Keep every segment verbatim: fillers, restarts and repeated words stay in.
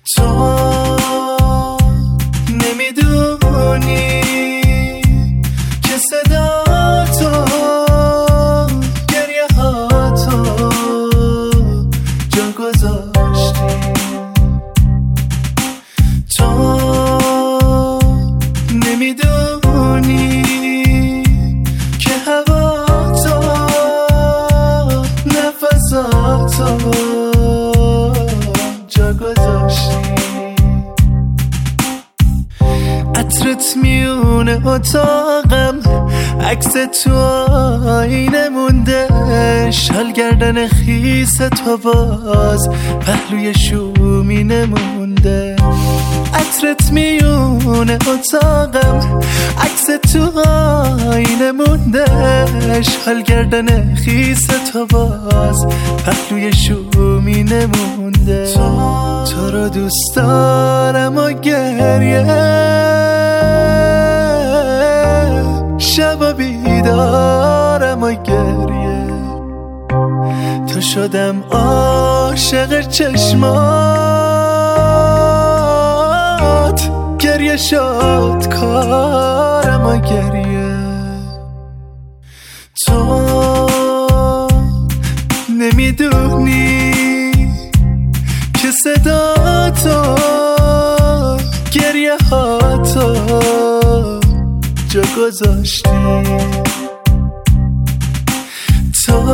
تو نمیدونی که صدا تو گریه ها تو جا گذاشتی. تو نمیدونی که هوا تو نفساتو جا گذاشتی. عطرت میونه اتاقم، عکس تو آینه مونده، شال گردن خیس تو باز پهلوی شومینه مونده. عطرت میونه اتاقم، عکس تو آینه مونده، شال گردن خیس تو باز پهلوی شومینه مونده. تو رو دوست دارم و گریه شب بیدارم و گریه، تو شدم عاشق چشمات، گریه شد کارم و گریه. تو نمیدونی که صدا تو گریه ها تو جا گذاشتی. تو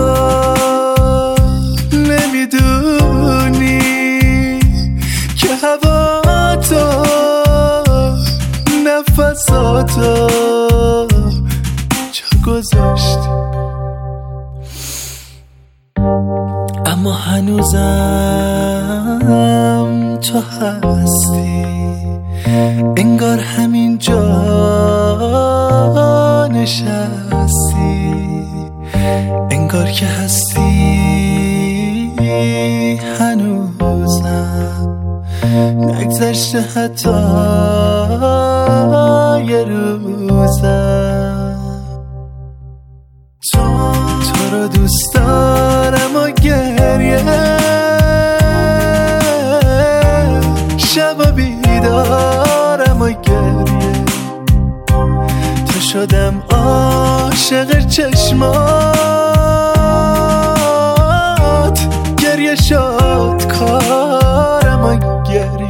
نمیدونی که هوا تو نفساتو جا گذاشتی. اما هنوزم تو هستی، انگار همین جا نشستی، انگار که هستی هنوزم، نگذشته حتی یه روزم. تو تو رو دوست دارم و گریه شب بیدارم و گریه، تو شدم عاشق چشمات، گریه شد کارم و گریه.